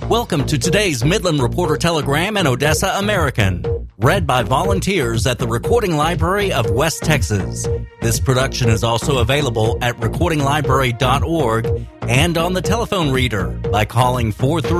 Welcome to today's Midland Reporter Telegram and Odessa American, read by volunteers at the Recording Library of West Texas. This production is also available at recordinglibrary.org and on the telephone reader by calling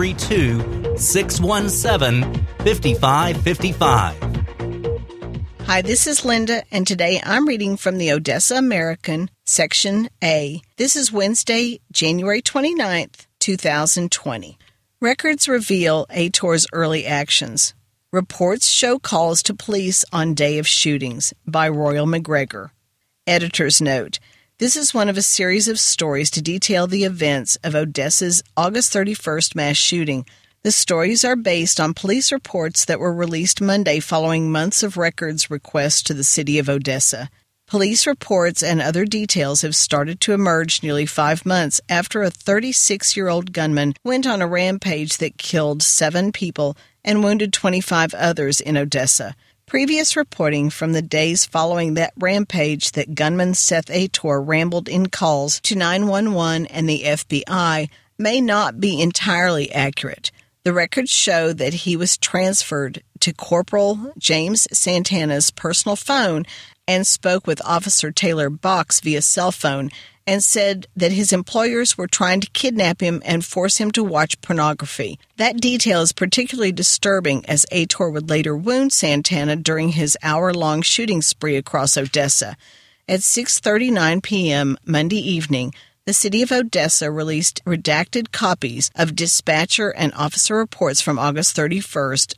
432-617-5555. Hi, this is Linda, and today I'm reading from the Odessa American, Section A. This is Wednesday, January 29th, 2020. Records reveal Ator's early actions. Reports show calls to police on day of shootings by Royal McGregor. Editor's note: this is one of a series of stories to detail the events of Odessa's August 31st mass shooting. The stories are based on police reports that were released Monday following months of records requests to the city of Odessa. Police reports and other details have started to emerge nearly 5 months after a 36-year-old gunman went on a rampage that killed 7 people and wounded 25 others in Odessa. Previous reporting from the days following that rampage that gunman Seth Ator rambled in calls to 911 and the FBI may not be entirely accurate. The records show that he was transferred to Corporal James Santana's personal phone and spoke with Officer Taylor Box via cell phone and said that his employers were trying to kidnap him and force him to watch pornography. That detail is particularly disturbing as Ator would later wound Santana during his hour-long shooting spree across Odessa. At 6:39 p.m. Monday evening, the city of Odessa released redacted copies of dispatcher and officer reports from August 31st,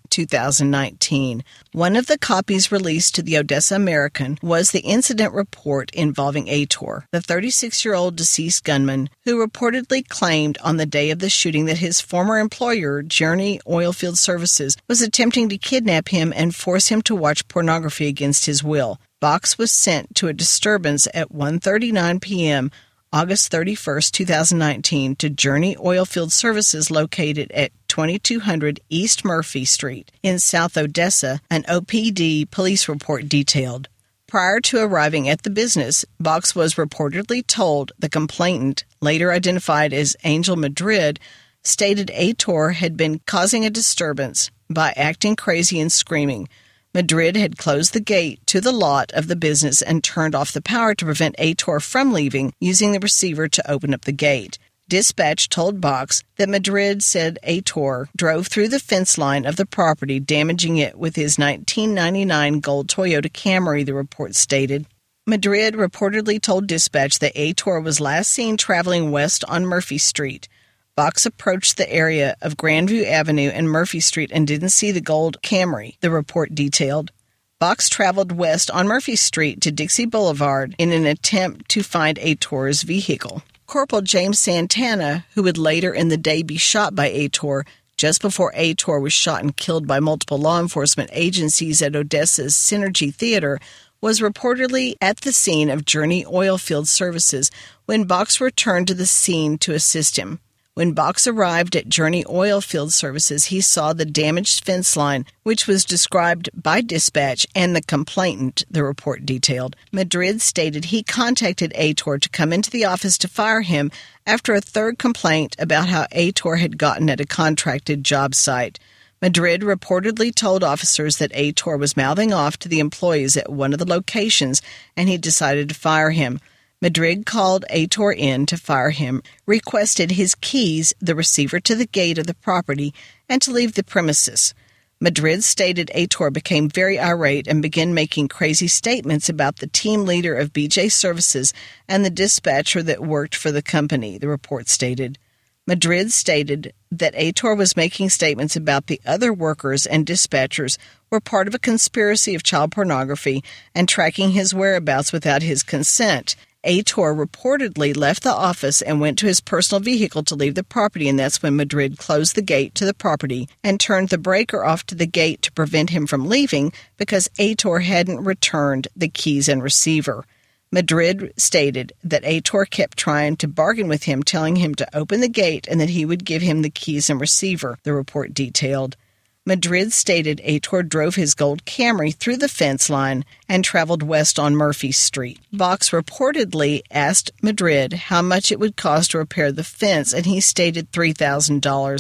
2019. One of the copies released to the Odessa American was the incident report involving Ator, the 36-year-old deceased gunman who reportedly claimed on the day of the shooting that his former employer, Journey Oilfield Services, was attempting to kidnap him and force him to watch pornography against his will. Box was sent to a disturbance at 1:39 p.m. August 31st, 2019, to Journey Oilfield Services located at 2200 East Murphy Street in South Odessa, an OPD police report detailed. Prior to arriving at the business, Box was reportedly told the complainant, later identified as Angel Madrid, stated Ator had been causing a disturbance by acting crazy and screaming. Madrid had closed the gate to the lot of the business and turned off the power to prevent Ator from leaving, using the receiver to open up the gate. Dispatch told Box that Madrid said Ator drove through the fence line of the property, damaging it with his 1999 gold Toyota Camry, the report stated. Madrid reportedly told Dispatch that Ator was last seen traveling west on Murphy Street. Box approached the area of Grandview Avenue and Murphy Street and didn't see the gold Camry, the report detailed. Box traveled west on Murphy Street to Dixie Boulevard in an attempt to find Ator's vehicle. Corporal James Santana, who would later in the day be shot by Ator, just before Ator was shot and killed by multiple law enforcement agencies at Odessa's Synergy Theater, was reportedly at the scene of Journey Oilfield Services when Box returned to the scene to assist him. When Box arrived at Journey Oilfield Services, he saw the damaged fence line, which was described by dispatch and the complainant, the report detailed. Madrid stated he contacted Ator to come into the office to fire him after a third complaint about how Ator had gotten at a contracted job site. Madrid reportedly told officers that Ator was mouthing off to the employees at one of the locations and he decided to fire him. Madrid called Ator in to fire him, requested his keys, the receiver to the gate of the property, and to leave the premises. Madrid stated Ator became very irate and began making crazy statements about the team leader of BJ Services and the dispatcher that worked for the company, the report stated. Madrid stated that Ator was making statements about the other workers and dispatchers were part of a conspiracy of child pornography and tracking his whereabouts without his consent. Ator reportedly left the office and went to his personal vehicle to leave the property, and that's when Madrid closed the gate to the property and turned the breaker off to the gate to prevent him from leaving because Ator hadn't returned the keys and receiver. Madrid stated that Ator kept trying to bargain with him, telling him to open the gate and that he would give him the keys and receiver, the report detailed. Madrid stated Ator drove his gold Camry through the fence line and traveled west on Murphy Street. Box reportedly asked Madrid how much it would cost to repair the fence, and he stated $3,000.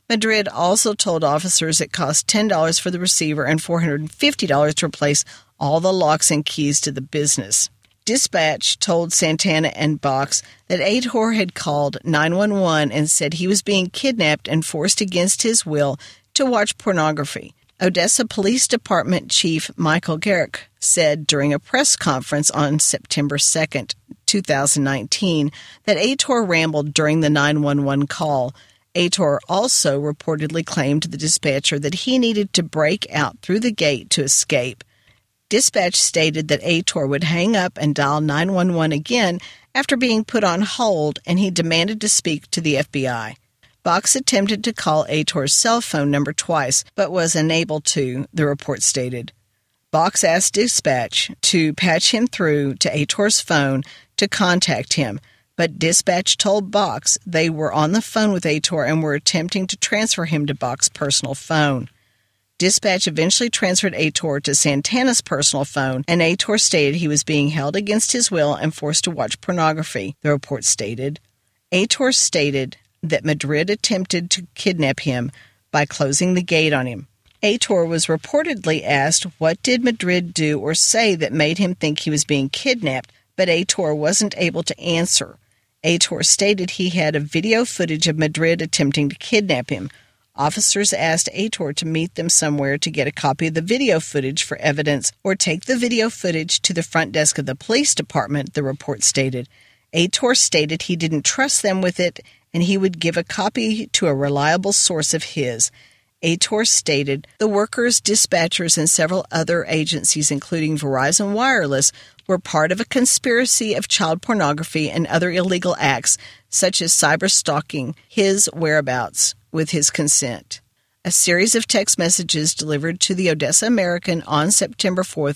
Madrid also told officers it cost $10 for the receiver and $450 to replace all the locks and keys to the business. Dispatch told Santana and Box that Aitor had called 911 and said he was being kidnapped and forced against his will to watch pornography. Odessa Police Department Chief Michael Garrick said during a press conference on September 2, 2019, that Aitor rambled during the 911 call. Aitor also reportedly claimed to the dispatcher that he needed to break out through the gate to escape. Dispatch stated that Aitor would hang up and dial 911 again after being put on hold, and he demanded to speak to the FBI. Box attempted to call Aitor's cell phone number twice, but was unable to, the report stated. Box asked Dispatch to patch him through to Aitor's phone to contact him, but Dispatch told Box they were on the phone with Aitor and were attempting to transfer him to Box's personal phone. Dispatch eventually transferred Aitor to Santana's personal phone, and Aitor stated he was being held against his will and forced to watch pornography, the report stated. Aitor stated that Madrid attempted to kidnap him by closing the gate on him. Aitor was reportedly asked what did Madrid do or say that made him think he was being kidnapped, but Aitor wasn't able to answer. Aitor stated he had a video footage of Madrid attempting to kidnap him. Officers asked Aitor to meet them somewhere to get a copy of the video footage for evidence or take the video footage to the front desk of the police department, the report stated. Aitor stated he didn't trust them with it and he would give a copy to a reliable source of his. Aitor stated the workers, dispatchers, and several other agencies, including Verizon Wireless, were part of a conspiracy of child pornography and other illegal acts, such as cyber-stalking his whereabouts with his consent. A series of text messages delivered to the Odessa American on September 4,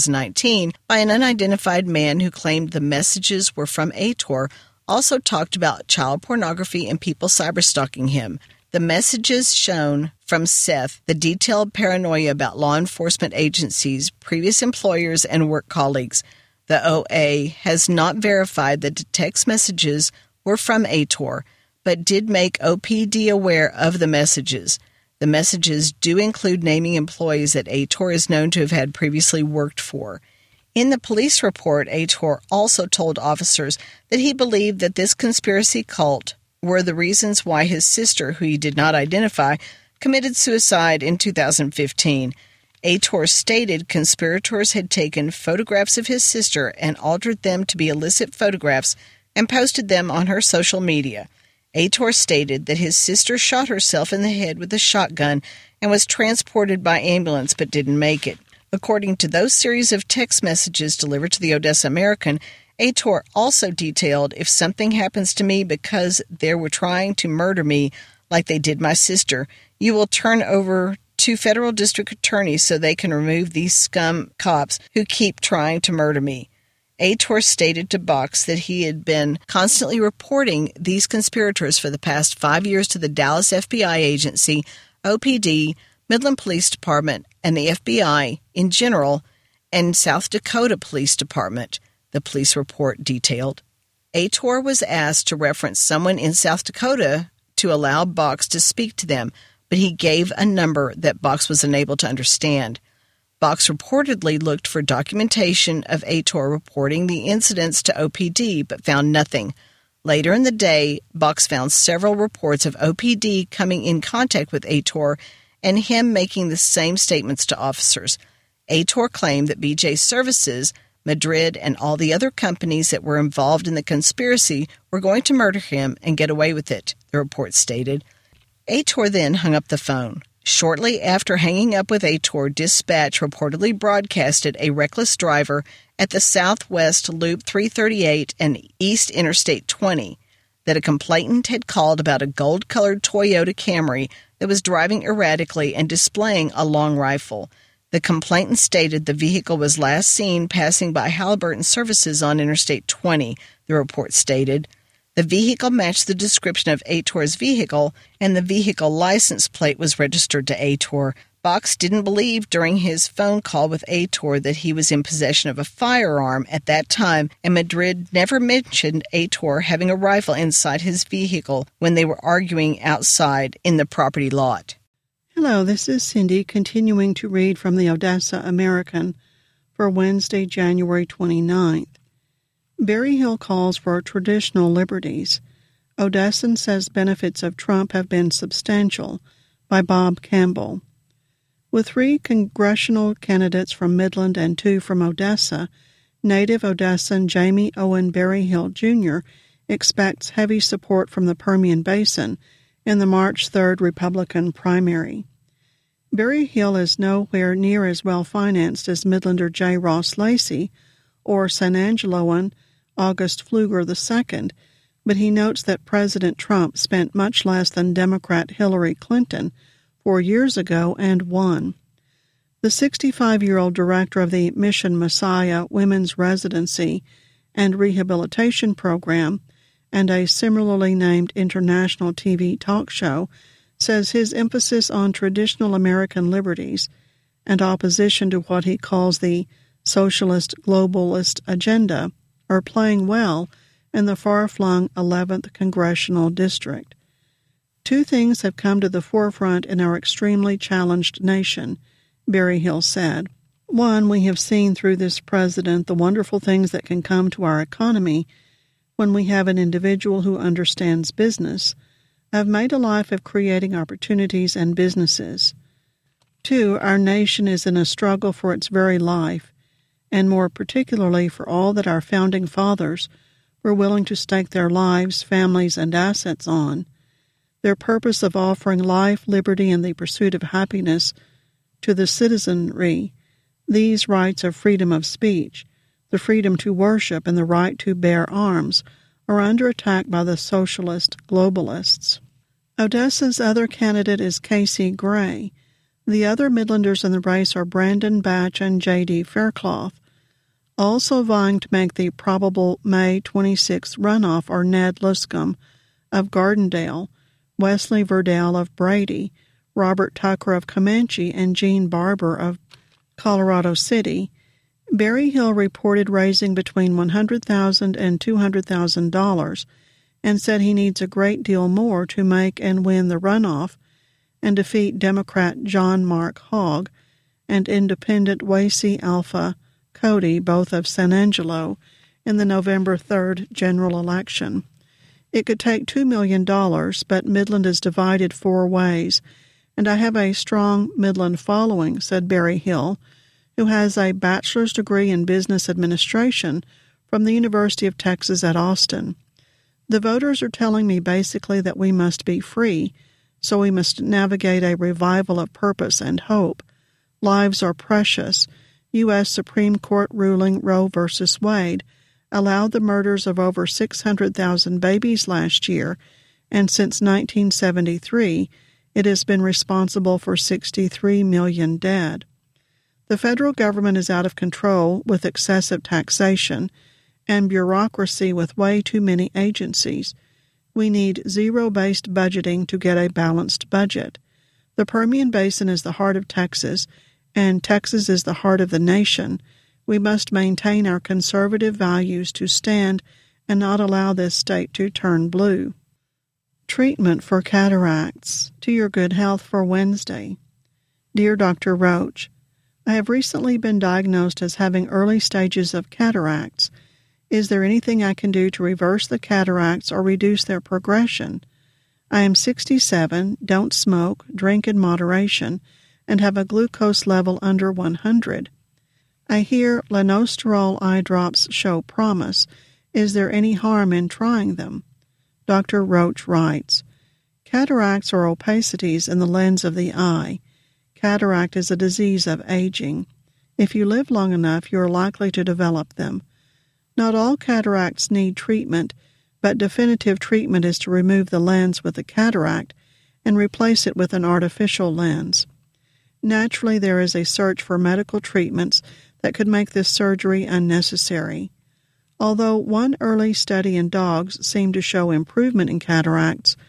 2019, by an unidentified man who claimed the messages were from Aitor also talked about child pornography and people cyber-stalking him. The messages shown from Seth the detailed paranoia about law enforcement agencies, previous employers, and work colleagues. The OA has not verified that the text messages were from Aitor, but did make OPD aware of the messages. The messages do include naming employees that Aitor is known to have had previously worked for. In the police report, Aitor also told officers that he believed that this conspiracy cult were the reasons why his sister, who he did not identify, committed suicide in 2015. Aitor stated conspirators had taken photographs of his sister and altered them to be illicit photographs and posted them on her social media. Aitor stated that his sister shot herself in the head with a shotgun and was transported by ambulance but didn't make it. According to those series of text messages delivered to the Odessa American, Aitor also detailed, if something happens to me because they were trying to murder me like they did my sister, you will turn over to federal district attorneys so they can remove these scum cops who keep trying to murder me. Aitor stated to Box that he had been constantly reporting these conspirators for the past 5 years to the Dallas FBI agency, OPD, Midland Police Department, and the FBI in general, and South Dakota Police Department, the police report detailed. Aitor was asked to reference someone in South Dakota to allow Box to speak to them, but he gave a number that Box was unable to understand. Box reportedly looked for documentation of Aitor reporting the incidents to OPD, but found nothing. Later in the day, Box found several reports of OPD coming in contact with Aitor and him making the same statements to officers. Aitor claimed that BJ Services, Madrid, and all the other companies that were involved in the conspiracy were going to murder him and get away with it, the report stated. Aitor then hung up the phone. Shortly after hanging up with Aitor, Dispatch reportedly broadcasted a reckless driver at the Southwest Loop 338 and East Interstate 20 that a complainant had called about a gold-colored Toyota Camry that was driving erratically and displaying a long rifle. The complainant stated the vehicle was last seen passing by Halliburton Services on Interstate 20, the report stated. The vehicle matched the description of Aitor's vehicle, and the vehicle license plate was registered to Aitor. Fox didn't believe during his phone call with Aitor that he was in possession of a firearm at that time, and Madrid never mentioned Aitor having a rifle inside his vehicle when they were arguing outside in the property lot. Hello, this is Cindy continuing to read from the Odessa American for Wednesday, January 29th. Barry Hill calls for traditional liberties. Odessan says benefits of Trump have been substantial, by Bob Campbell. With 3 congressional candidates from Midland and 2 from Odessa, native Odessan Jamie Owen Berryhill Jr. expects heavy support from the Permian Basin in the March 3rd Republican primary. Berryhill is nowhere near as well-financed as Midlander J. Ross Lacey or San Angeloan August Pfluger II, but he notes that President Trump spent much less than Democrat Hillary Clinton 4 years ago and won. The 65-year-old director of the Mission Messiah Women's Residency and Rehabilitation Program and a similarly named international TV talk show says his emphasis on traditional American liberties and opposition to what he calls the socialist globalist agenda are playing well in the far-flung 11th Congressional District. 2 things have come to the forefront in our extremely challenged nation, Berryhill said. 1, we have seen through this president the wonderful things that can come to our economy when we have an individual who understands business, have made a life of creating opportunities and businesses. 2, our nation is in a struggle for its very life, and more particularly for all that our founding fathers were willing to stake their lives, families, and assets on. Their purpose of offering life, liberty, and the pursuit of happiness to the citizenry, these rights of freedom of speech, the freedom to worship, and the right to bear arms, are under attack by the socialist globalists. Odessa's other candidate is Casey Gray. The other Midlanders in the race are Brandon Batch and J.D. Faircloth. Also vying to make the probable May 26th runoff are Ned Luscombe of Gardendale, Wesley Verdell of Brady, Robert Tucker of Comanche, and Gene Barber of Colorado City. Berryhill reported raising between $100,000 and $200,000 and said he needs a great deal more to make and win the runoff and defeat Democrat John Mark Hogg and Independent Wacy Alpha Cody, both of San Angelo, in the November 3rd general election. It could take $2 million, but Midland is divided 4 ways, and I have a strong Midland following, said Berryhill, who has a bachelor's degree in business administration from the University of Texas at Austin. The voters are telling me basically that we must be free, so we must navigate a revival of purpose and hope. Lives are precious. U.S. Supreme Court ruling Roe v. Wade allowed the murders of over 600,000 babies last year, and since 1973, it has been responsible for 63 million dead. The federal government is out of control with excessive taxation and bureaucracy with way too many agencies. We need zero-based budgeting to get a balanced budget. The Permian Basin is the heart of Texas, and Texas is the heart of the nation. We must maintain our conservative values to stand and not allow this state to turn blue. Treatment for cataracts. To your good health for Wednesday. Dear Dr. Roach, I have recently been diagnosed as having early stages of cataracts. Is there anything I can do to reverse the cataracts or reduce their progression? I am 67, don't smoke, drink in moderation, and have a glucose level under 100. I hear Lanosterol eye drops show promise. Is there any harm in trying them? Dr. Roach writes, cataracts are opacities in the lens of the eye. Cataract is a disease of aging. If you live long enough, you are likely to develop them. Not all cataracts need treatment, but definitive treatment is to remove the lens with a cataract and replace it with an artificial lens. Naturally, there is a search for medical treatments that could make this surgery unnecessary. Although one early study in dogs seemed to show improvement in cataracts,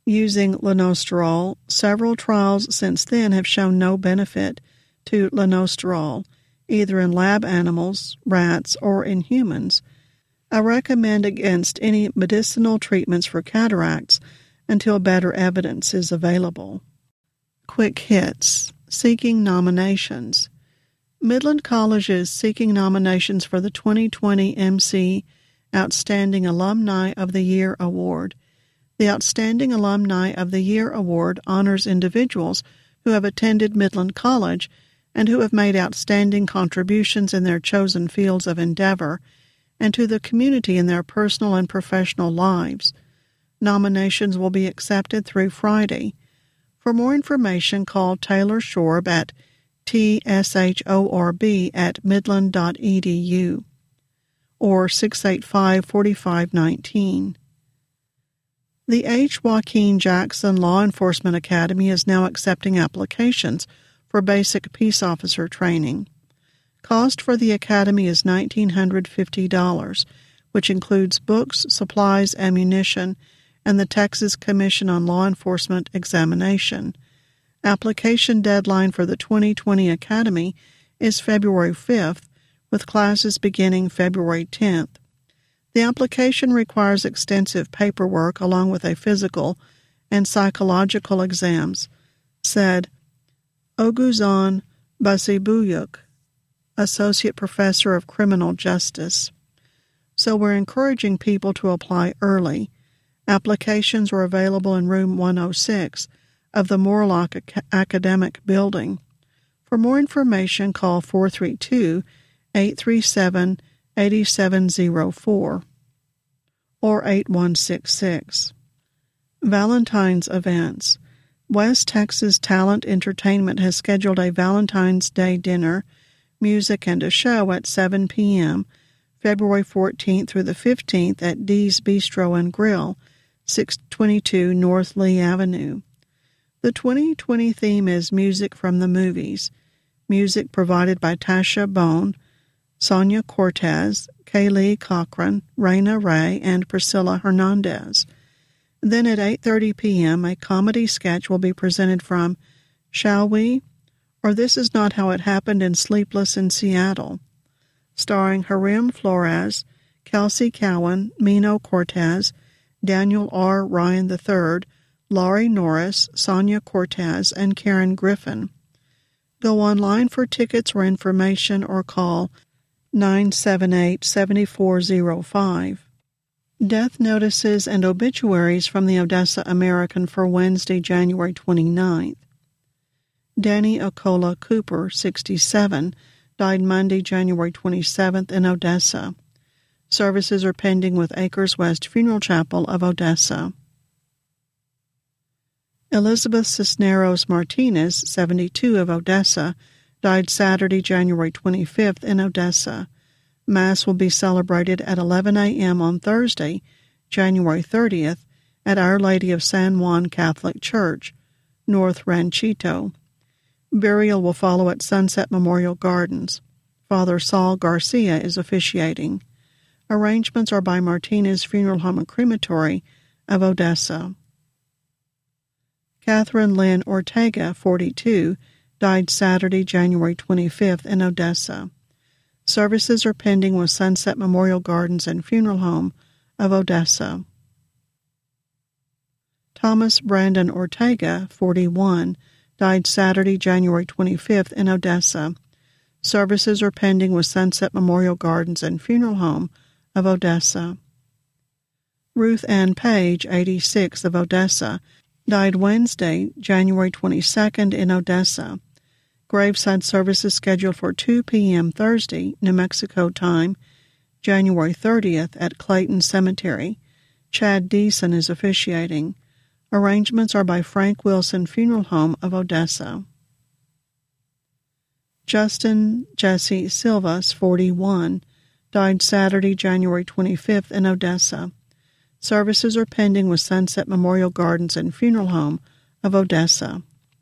Using lanosterol, several trials since then have shown no benefit to lanosterol, either in lab animals, rats, or in humans. I recommend against any medicinal treatments for cataracts until better evidence is available. Quick hits. Seeking nominations. Midland College is seeking nominations for the 2020 MC Outstanding Alumni of the Year Award. The Outstanding Alumni of the Year Award honors individuals who have attended Midland College and who have made outstanding contributions in their chosen fields of endeavor and to the community in their personal and professional lives. Nominations will be accepted through Friday. For more information, call Taylor Shorb at tshorb@midland.edu or 685-4519. The H. Joaquin Jackson Law Enforcement Academy is now accepting applications for basic peace officer training. Cost for the academy is $1,950, which includes books, supplies, ammunition, and the Texas Commission on Law Enforcement examination. Application deadline for the 2020 Academy is February 5th, with classes beginning February 10th. The application requires extensive paperwork along with a physical and psychological exams, said Oguzhan Basibuyuk, Associate Professor of Criminal Justice. So we're encouraging people to apply early. Applications are available in room 106 of the Moorlock Academic Building. For more information, call 432-837-8704 or 8166. Valentine's events. West Texas Talent Entertainment has scheduled a Valentine's Day dinner, music, and a show at 7 p.m., February 14th through the 15th at Dee's Bistro and Grill, 622 North Lee Avenue. The 2020 theme is Music from the Movies. Music provided by Tasha Bone, Sonia Cortez, Kaylee Cochran, Raina Ray, and Priscilla Hernandez. Then at 8:30 p.m., a comedy sketch will be presented from Shall We? Or This Is Not How It Happened in Sleepless in Seattle, starring Harim Flores, Kelsey Cowan, Mino Cortez, Daniel R. Ryan III, Laurie Norris, Sonia Cortez, and Karen Griffin. Go online for tickets or information or call 978-7405. Death notices and obituaries from the Odessa American for Wednesday, January 29th. Danny Okola Cooper, 67, died Monday, January 27th in Odessa. Services are pending with Acres West Funeral Chapel of Odessa. Elizabeth Cisneros Martinez, 72, of Odessa, died Saturday, January 25th in Odessa. Mass will be celebrated at 11 a.m. on Thursday, January 30th, at Our Lady of San Juan Catholic Church, North Ranchito. Burial will follow at Sunset Memorial Gardens. Father Saul Garcia is officiating. Arrangements are by Martinez Funeral Home and Crematory of Odessa. Catherine Lynn Ortega, 42, died Saturday, January 25th in Odessa. Services are pending with Sunset Memorial Gardens and Funeral Home of Odessa. Thomas Brandon Ortega, 41, died Saturday, January 25th in Odessa. Services are pending with Sunset Memorial Gardens and Funeral Home of Odessa. Ruth Ann Page, 86, of Odessa, died Wednesday, January 22nd in Odessa. Graveside services scheduled for 2 p.m. Thursday, New Mexico time, January 30th at Clayton Cemetery. Chad Deason is officiating. Arrangements are by Frank Wilson Funeral Home of Odessa. Justin Jesse Silvas, 41, died Saturday, January 25th in Odessa. Services are pending with Sunset Memorial Gardens and Funeral Home of Odessa.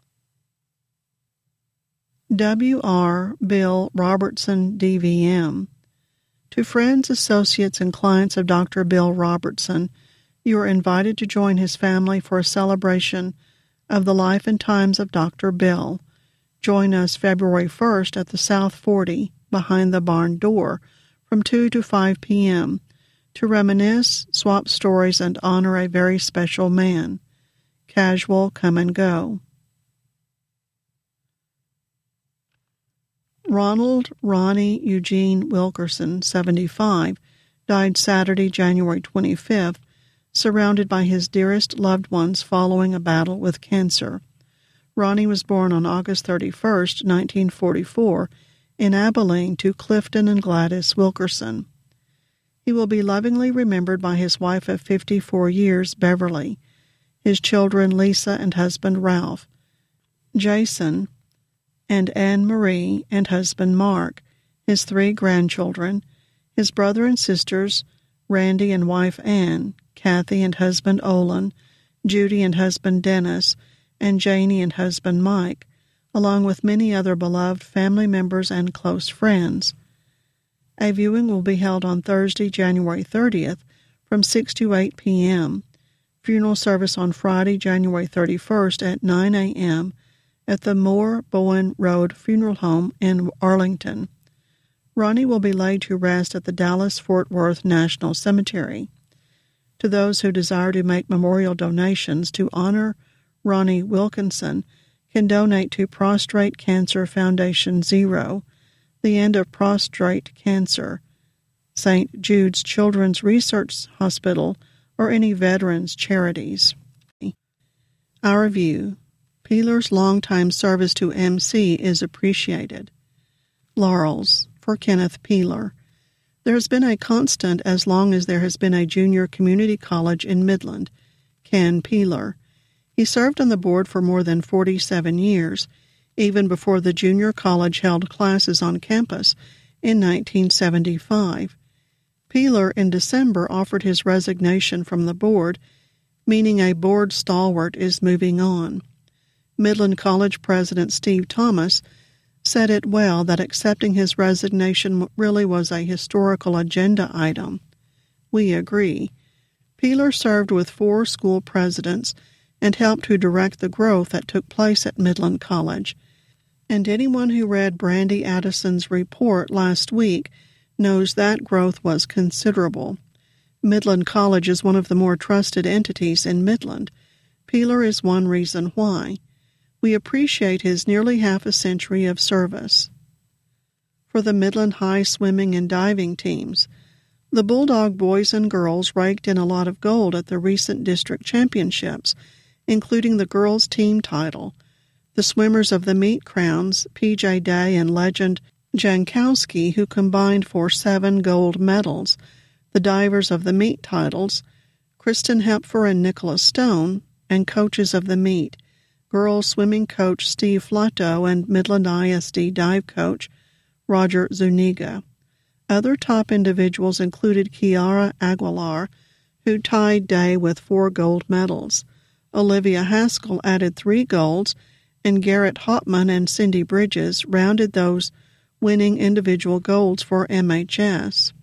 W.R. Bill Robertson, DVM. To friends, associates, and clients of Dr. Bill Robertson, You are invited to join his family for a celebration of the life and times of Dr. Bill. Join us February 1st at the South 40 behind the barn door from 2 to 5 p.m. to reminisce, swap stories, and honor a very special man. Casual come and go. Ronald Ronnie Eugene Wilkerson, 75, died Saturday, January 25th, surrounded by his dearest loved ones following a battle with cancer. Ronnie was born on August 31st, 1944, in Abilene to Clifton and Gladys Wilkerson. He will be lovingly remembered by his wife of 54 years, Beverly, his children Lisa and husband Ralph, Jason and Anne-Marie and husband Mark, his 3 grandchildren, his brother and sisters Randy and wife Ann, Kathy and husband Olin, Judy and husband Dennis, and Janie and husband Mike, along with many other beloved family members and close friends. A viewing will be held on Thursday, January 30th from 6 to 8 p.m. Funeral service on Friday, January 31st at 9 a.m. at the Moore Bowen Road Funeral Home in Arlington. Ronnie will be laid to rest at the Dallas-Fort Worth National Cemetery. To those who desire to make memorial donations to honor Ronnie Wilkinson can donate to Prostate Cancer Foundation 0, the End of Prostate Cancer, St. Jude's Children's Research Hospital, or any veterans' charities. Our view: Peeler's longtime service to MC is appreciated. Laurels for Kenneth Peeler. There has been a constant as long as there has been a junior community college in Midland, Ken Peeler. He served on the board for more than 47 years, even before the junior college held classes on campus in 1975. Peeler in December offered his resignation from the board, meaning a board stalwart is moving on. Midland College President Steve Thomas said it well that accepting his resignation really was a historical agenda item. We agree. Peeler served with 4 school presidents and helped to direct the growth that took place at Midland College. And anyone who read Brandy Addison's report last week knows that growth was considerable. Midland College is one of the more trusted entities in Midland. Peeler is one reason why. We appreciate his nearly half a century of service. For the Midland High swimming and diving teams, the Bulldog boys and girls raked in a lot of gold at the recent district championships, including the girls' team title. The swimmers of the meet crowns, P.J. Day and legend Jankowski, who combined for 7 gold medals. The divers of the meet titles, Kristen Hepfer and Nicholas Stone, and coaches of the meet, girls swimming coach Steve Flatto and Midland ISD dive coach Roger Zuniga. Other top individuals included Kiara Aguilar, who tied Day with 4 gold medals. Olivia Haskell added 3 golds, and Garrett Hopman and Cindy Bridges rounded those winning individual golds for MHS.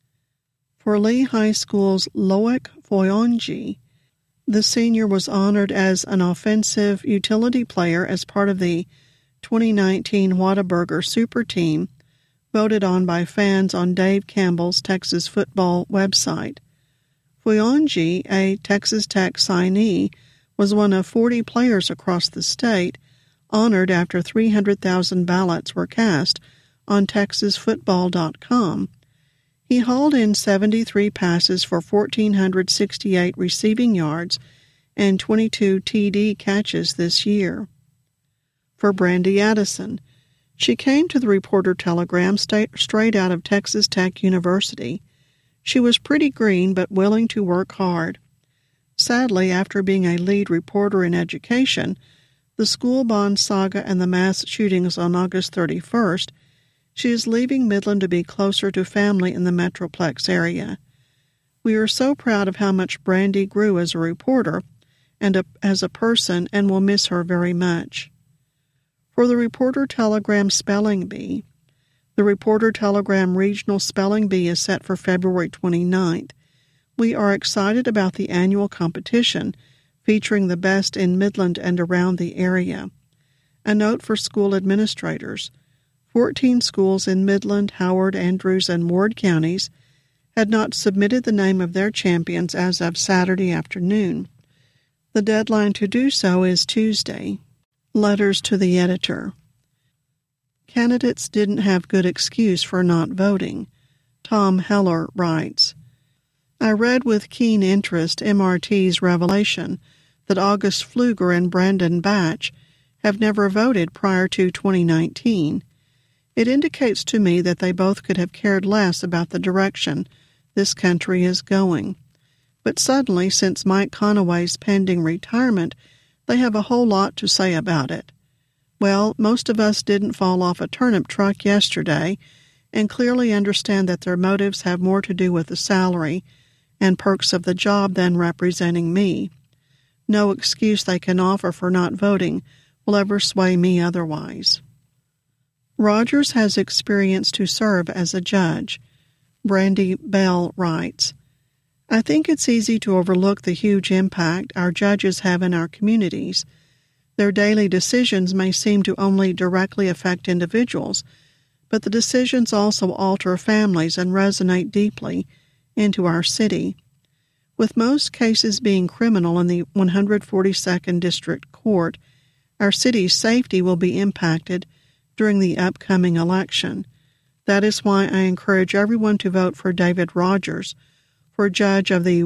For Lee High School's Loic Foyonji, the senior was honored as an offensive utility player as part of the 2019 Whataburger Super Team, voted on by fans on Dave Campbell's Texas football website. Foyonji, a Texas Tech signee, was one of 40 players across the state honored after 300,000 ballots were cast on TexasFootball.com. He hauled in 73 passes for 1,468 receiving yards and 22 TD catches this year. For Brandy Addison, she came to the Reporter-Telegram straight out of Texas Tech University. She was pretty green but willing to work hard. Sadly, after being a lead reporter in education, the school bond saga and the mass shootings on August 31st, she is leaving Midland to be closer to family in the Metroplex area. We are so proud of how much Brandy grew as a reporter and as a person, and will miss her very much. For the Reporter-Telegram Spelling Bee, the Reporter-Telegram Regional Spelling Bee is set for February 29th. We are excited about the annual competition featuring the best in Midland and around the area. A note for school administrators: 14 schools in Midland, Howard, Andrews, and Ward counties had not submitted the name of their champions as of Saturday afternoon. The deadline to do so is Tuesday. Letters to the editor. Candidates didn't have good excuse for not voting. Tom Heller writes, I read with keen interest MRT's revelation that August Pfluger and Brandon Batch have never voted prior to 2019. It indicates to me that they both could have cared less about the direction this country is going. But suddenly, since Mike Conaway's pending retirement, they have a whole lot to say about it. Well, most of us didn't fall off a turnip truck yesterday and clearly understand that their motives have more to do with the salary and perks of the job than representing me. No excuse they can offer for not voting will ever sway me otherwise. Rogers has experience to serve as a judge. Brandy Bell writes, I think it's easy to overlook the huge impact our judges have in our communities. Their daily decisions may seem to only directly affect individuals, but the decisions also alter families and resonate deeply into our city. With most cases being criminal in the 142nd District Court, our city's safety will be impacted during the upcoming election. That is why I encourage everyone to vote for David Rogers for judge of the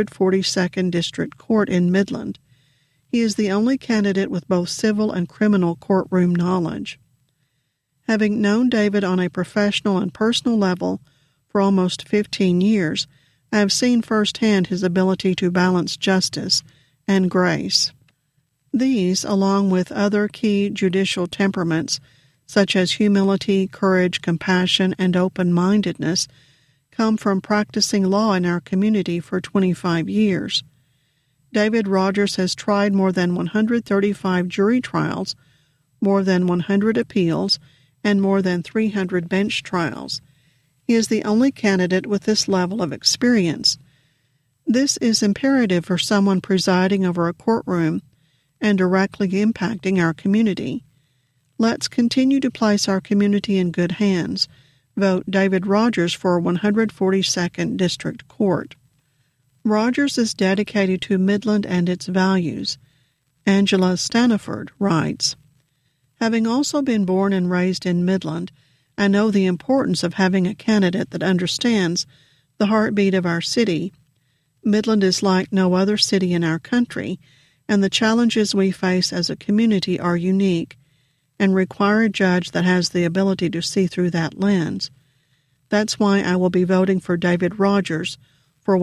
142nd District Court in Midland. He is the only candidate with both civil and criminal courtroom knowledge. Having known David on a professional and personal level for almost 15 years, I have seen firsthand his ability to balance justice and grace. These, along with other key judicial temperaments, such as humility, courage, compassion, and open-mindedness, come from practicing law in our community for 25 years. David Rogers has tried more than 135 jury trials, more than 100 appeals, and more than 300 bench trials. He is the only candidate with this level of experience. This is imperative for someone presiding over a courtroom and directly impacting our community. Let's continue to place our community in good hands. Vote David Rogers for 142nd District Court. Rogers is dedicated to Midland and its values. Angela Staniford writes, Having also been born and raised in Midland, I know the importance of having a candidate that understands the heartbeat of our city. Midland is like no other city in our country, and the challenges we face as a community are unique and require a judge that has the ability to see through that lens. That's why I will be voting for David Rogers for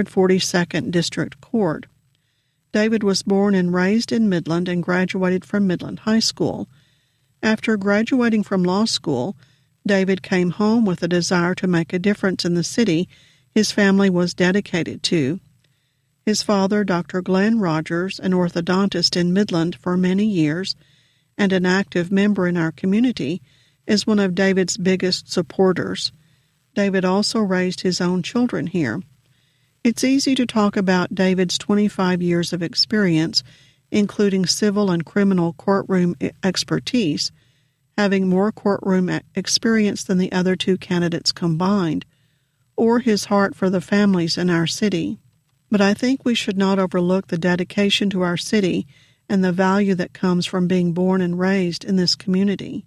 142nd District Court. David was born and raised in Midland and graduated from Midland High School. After graduating from law school, David came home with a desire to make a difference in the city his family was dedicated to. His father, Dr. Glenn Rogers, an orthodontist in Midland for many years and an active member in our community, is one of David's biggest supporters. David also raised his own children here. It's easy to talk about David's 25 years of experience, including civil and criminal courtroom expertise, having more courtroom experience than the other two candidates combined, or his heart for the families in our city. But I think we should not overlook the dedication to our city and the value that comes from being born and raised in this community.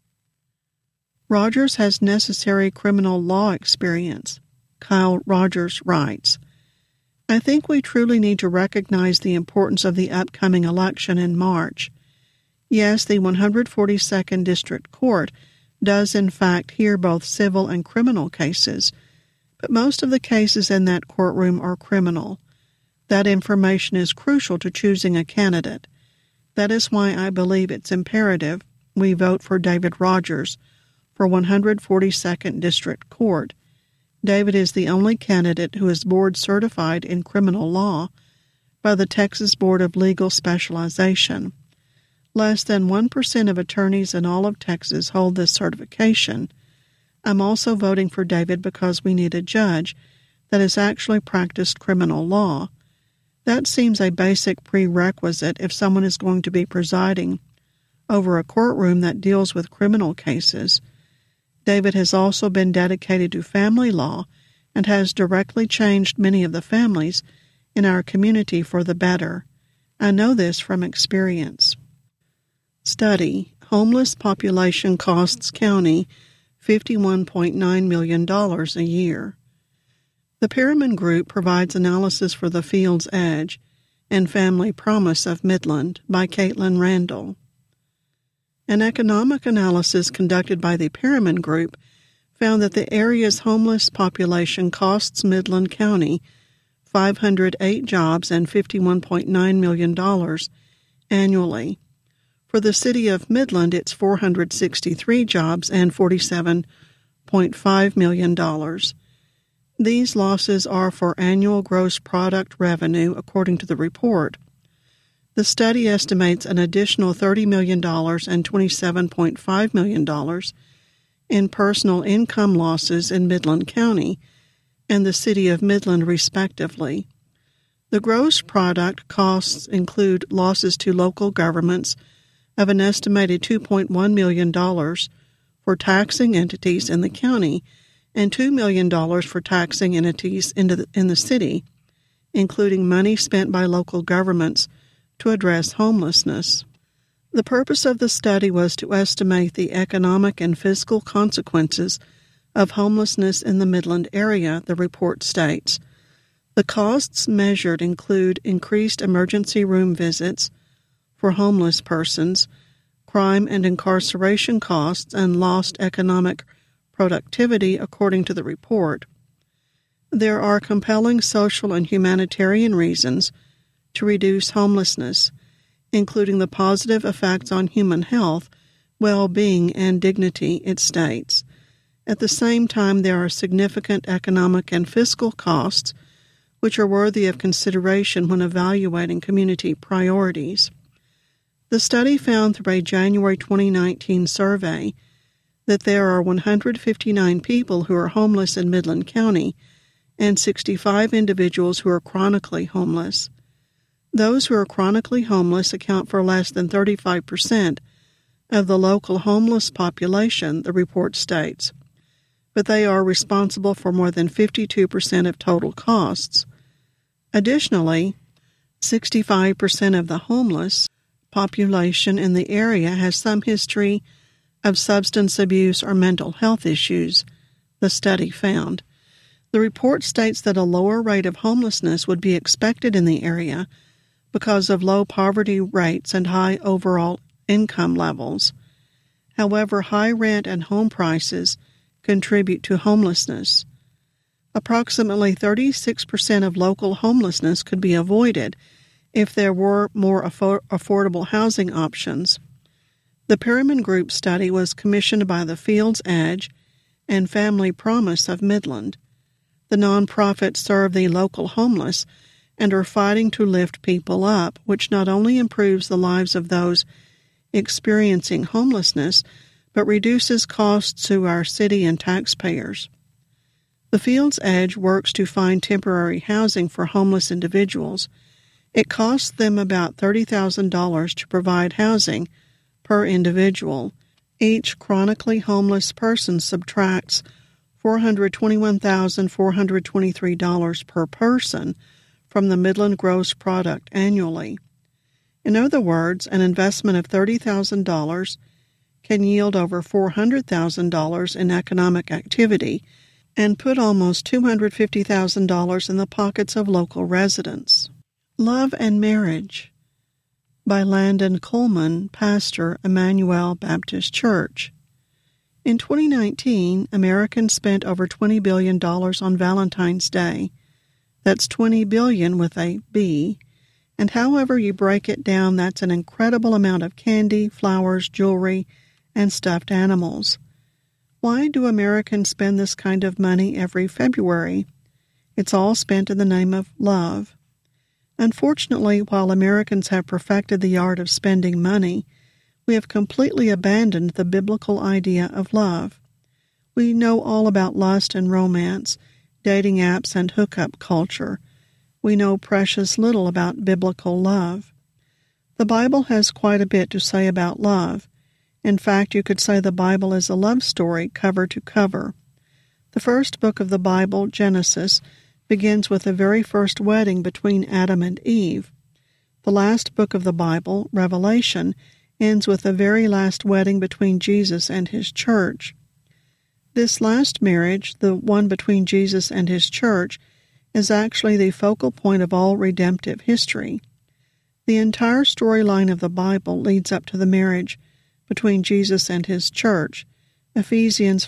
Rogers has necessary criminal law experience. Kyle Rogers writes, I think we truly need to recognize the importance of the upcoming election in March. Yes, the 142nd District Court does in fact hear both civil and criminal cases, but most of the cases in that courtroom are criminal. That information is crucial to choosing a candidate. That is why I believe it's imperative we vote for David Rogers for 142nd District Court. David is the only candidate who is board certified in criminal law by the Texas Board of Legal Specialization. Less than 1% of attorneys in all of Texas hold this certification. I'm also voting for David because we need a judge that has actually practiced criminal law. That seems a basic prerequisite if someone is going to be presiding over a courtroom that deals with criminal cases. David has also been dedicated to family law and has directly changed many of the families in our community for the better. I know this from experience. Study: Homeless population costs county $51.9 million a year. The Perriman Group provides analysis for the Field's Edge and Family Promise of Midland by Caitlin Randall. An economic analysis conducted by the Perriman Group found that the area's homeless population costs Midland County 508 jobs and $51.9 million annually. For the city of Midland, it's 463 jobs and $47.5 million. These losses are for annual gross product revenue, according to the report. The study estimates an additional $30 million and $27.5 million in personal income losses in Midland County and the city of Midland, respectively. The gross product costs include losses to local governments of an estimated $2.1 million for taxing entities in the county and $2 million for taxing entities in the city, including money spent by local governments to address homelessness. The purpose of the study was to estimate the economic and fiscal consequences of homelessness in the Midland area, the report states. The costs measured include increased emergency room visits for homeless persons, crime and incarceration costs, and lost economic productivity, according to the report. There are compelling social and humanitarian reasons to reduce homelessness, including the positive effects on human health, well-being, and dignity, it states. At the same time, there are significant economic and fiscal costs which are worthy of consideration when evaluating community priorities. The study found through a January 2019 survey that there are 159 people who are homeless in Midland County and 65 individuals who are chronically homeless. Those who are chronically homeless account for less than 35% of the local homeless population, the report states, but they are responsible for more than 52% of total costs. Additionally, 65% of the homeless population in the area has some history of substance abuse or mental health issues, the study found. The report states that a lower rate of homelessness would be expected in the area because of low poverty rates and high overall income levels. However, high rent and home prices contribute to homelessness. Approximately 36% of local homelessness could be avoided if there were more affordable housing options. The Perriman Group study was commissioned by the Field's Edge and Family Promise of Midland. The nonprofits serve the local homeless and are fighting to lift people up, which not only improves the lives of those experiencing homelessness, but reduces costs to our city and taxpayers. The Field's Edge works to find temporary housing for homeless individuals. It costs them about $30,000 to provide housing per individual. Each chronically homeless person subtracts $421,423 per person from the Midland gross product annually. In other words, an investment of $30,000 can yield over $400,000 in economic activity and put almost $250,000 in the pockets of local residents. Love and Marriage by Landon Coleman, pastor, Emmanuel Baptist Church. In 2019, Americans spent over $20 billion on Valentine's Day. That's $20 billion with a B, and however you break it down, that's an incredible amount of candy, flowers, jewelry, and stuffed animals. Why do Americans spend this kind of money every February? It's all spent in the name of love. Unfortunately, while Americans have perfected the art of spending money, we have completely abandoned the biblical idea of love. We know all about lust and romance, dating apps, and hookup culture, we know precious little about biblical love. The Bible has quite a bit to say about love. In fact, you could say the Bible is a love story cover to cover. The first book of the Bible, Genesis, begins with the very first wedding between Adam and Eve. The last book of the Bible, Revelation, ends with the very last wedding between Jesus and his church. This last marriage, the one between Jesus and his church, is actually the focal point of all redemptive history. The entire storyline of the Bible leads up to the marriage between Jesus and his church, Ephesians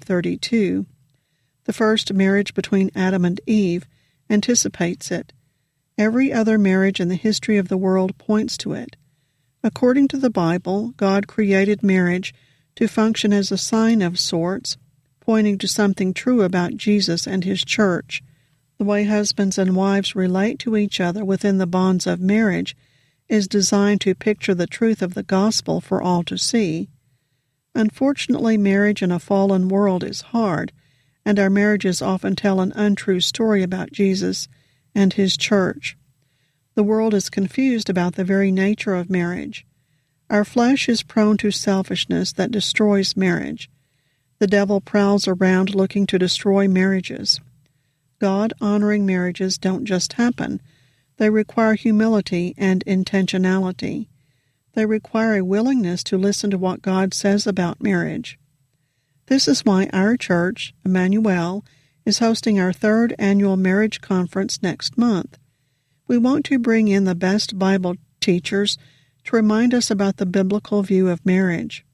5:32. The first marriage between Adam and Eve anticipates it. Every other marriage in the history of the world points to it. According to the Bible, God created marriage to function as a sign of sorts, pointing to something true about Jesus and his church. The way husbands and wives relate to each other within the bonds of marriage is designed to picture the truth of the gospel for all to see. Unfortunately, marriage in a fallen world is hard, and our marriages often tell an untrue story about Jesus and his church. The world is confused about the very nature of marriage. Our flesh is prone to selfishness that destroys marriage. The devil prowls around looking to destroy marriages. God-honoring marriages don't just happen. They require humility and intentionality. They require a willingness to listen to what God says about marriage. This is why our church, Emmanuel, is hosting our third annual marriage conference next month. We want to bring in the best Bible teachers to remind us about the biblical view of marriage.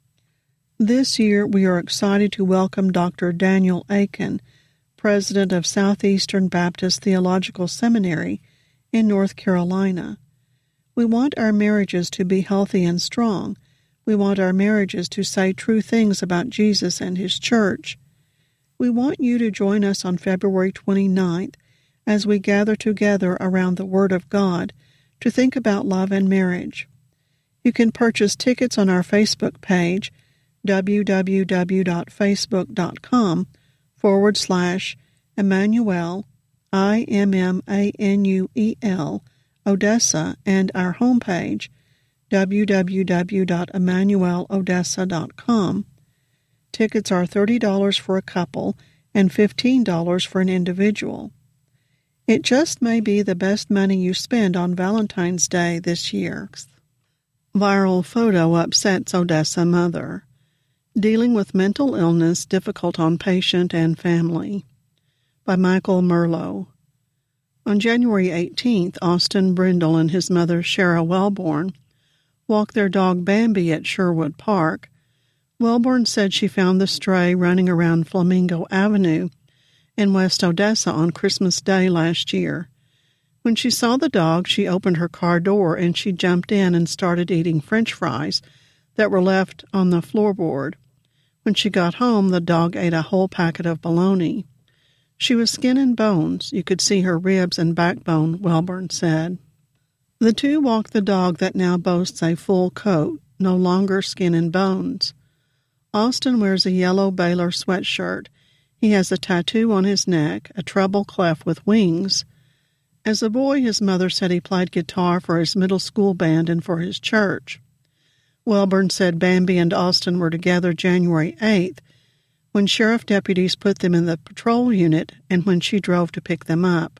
This year, we are excited to welcome Dr. Daniel Akin, president of Southeastern Baptist Theological Seminary in North Carolina. We want our marriages to be healthy and strong. We want our marriages to say true things about Jesus and his church. We want you to join us on February 29th as we gather together around the Word of God to think about love and marriage. You can purchase tickets on our Facebook page, www.facebook.com/Emmanuel, IMMANUEL, Odessa, and our homepage, www.emmanuelodessa.com. Tickets are $30 for a couple and $15 for an individual. It just may be the best money you spend on Valentine's Day this year. Viral photo upsets Odessa mother. Dealing with mental illness difficult on patient and family. By Michael Merlo. On January 18th, Austin Brindle and his mother, Shara Wellborn, walked their dog Bambi at Sherwood Park. Wellborn said she found the stray running around Flamingo Avenue in West Odessa on Christmas Day last year. When she saw the dog, she opened her car door and she jumped in and started eating French fries that were left on the floorboard. When she got home, the dog ate a whole packet of bologna. She was skin and bones. You could see her ribs and backbone, Wellborn said. The two walked the dog that now boasts a full coat, no longer skin and bones. Austin wears a yellow Baylor sweatshirt. He has a tattoo on his neck, a treble clef with wings. As a boy, his mother said he played guitar for his middle school band and for his church. Wellborn said Bambi and Austin were together January 8th, when sheriff deputies put them in the patrol unit and when she drove to pick them up.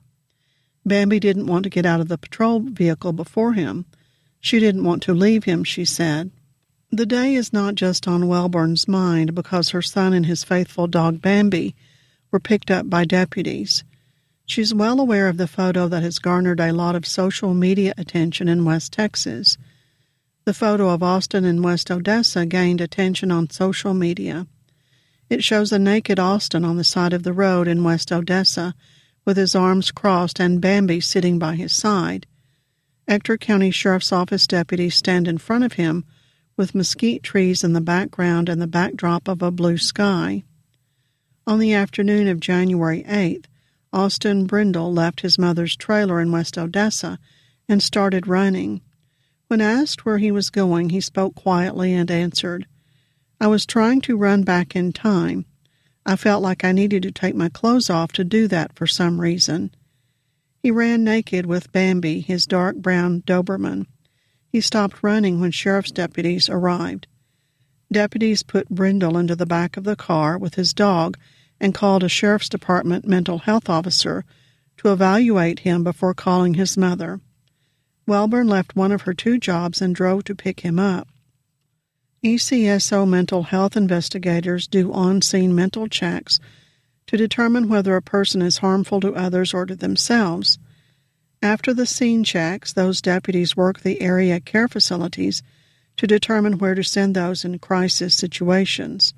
Bambi didn't want to get out of the patrol vehicle before him. She didn't want to leave him, she said. The day is not just on Wellborn's mind because her son and his faithful dog Bambi were picked up by deputies. She's well aware of the photo that has garnered a lot of social media attention in West Texas. The photo of Austin in West Odessa gained attention on social media. It shows a naked Austin on the side of the road in West Odessa with his arms crossed and Bambi sitting by his side. Ector County Sheriff's Office deputies stand in front of him with mesquite trees in the background and the backdrop of a blue sky. On the afternoon of January 8th, Austin Brindle left his mother's trailer in West Odessa and started running. When asked where he was going, he spoke quietly and answered, "I was trying to run back in time. I felt like I needed to take my clothes off to do that for some reason. He ran naked with Bambi, his dark brown Doberman. He stopped running when sheriff's deputies arrived. Deputies put Brindle into the back of the car with his dog and called a sheriff's department mental health officer to evaluate him before calling his mother. Welborn left one of her 2 jobs and drove to pick him up. ECSO mental health investigators do on-scene mental checks to determine whether a person is harmful to others or to themselves. After the scene checks, those deputies work the area care facilities to determine where to send those in crisis situations.